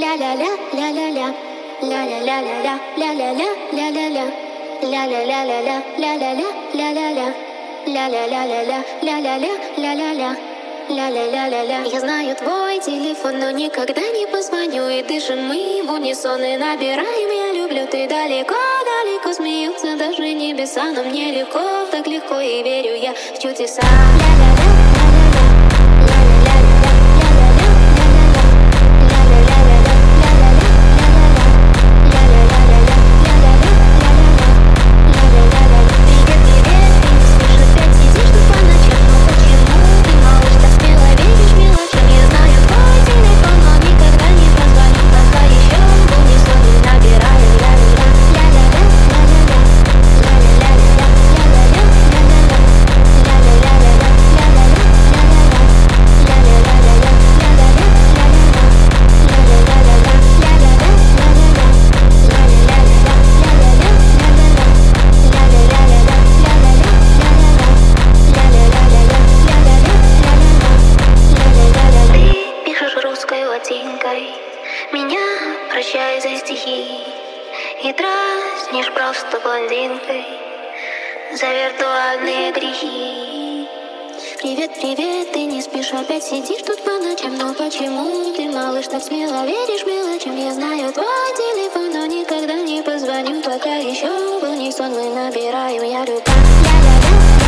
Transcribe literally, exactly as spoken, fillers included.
Я знаю твой телефон, но никогда не позвоню. И дышим мы в унисон и набираем «я люблю». Ты далеко, далеко смеются даже небеса, но мне легко, так легко, и верю я в чудеса. Меня прощай за стихи и дразнишь просто блондинкой за виртуальные грехи. Привет, привет, ты не спишь, опять сидишь тут по ночам. Но почему ты, малыш, так смело веришь мелочам? Я знаю твой телефон, но никогда не позвоню. Пока еще в унисон мы набираем «я люблю».